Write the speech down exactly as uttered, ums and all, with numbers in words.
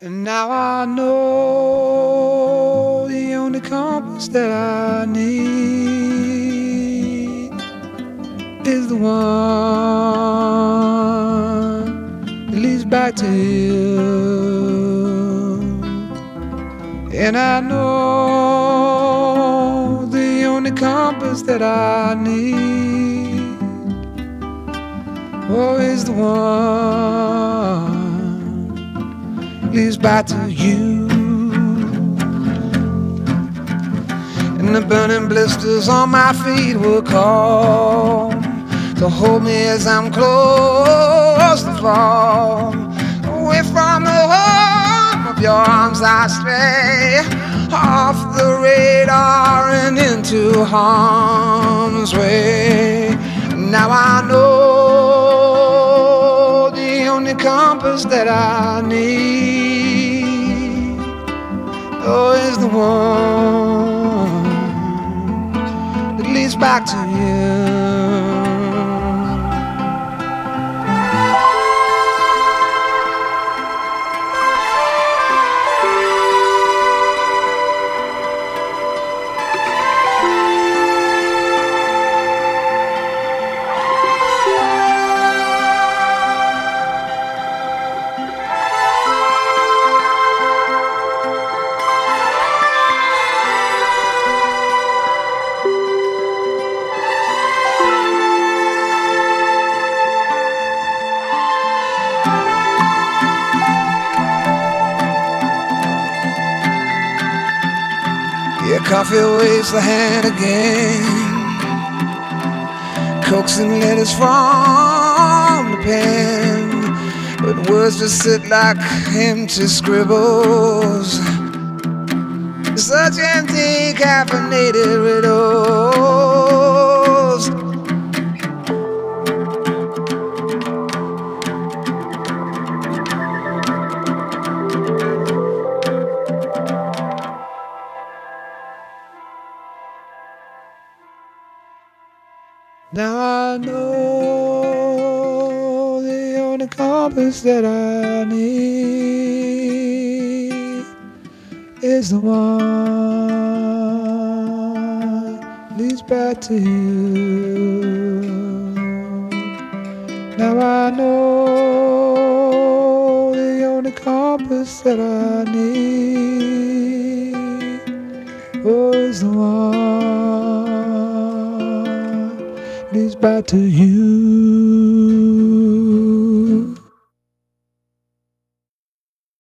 And now I know the only compass that I need is the one that leads back to you. And I know the only compass that I need, oh, is the one leads back to you. And the burning blisters on my feet will call to hold me as I'm close to fall. Away from the home of your arms I stray, off the radar and into harm's way. Now I know the only compass that I need, oh, is the one that leads back to you. Yeah, coffee waves the hand again, coaxing letters from the pen, but words just sit like empty scribbles, such empty caffeinated riddles. Now I know the only compass that I need is the one leads back to you. Now I know the only compass that I need, oh, is the one leads back to you.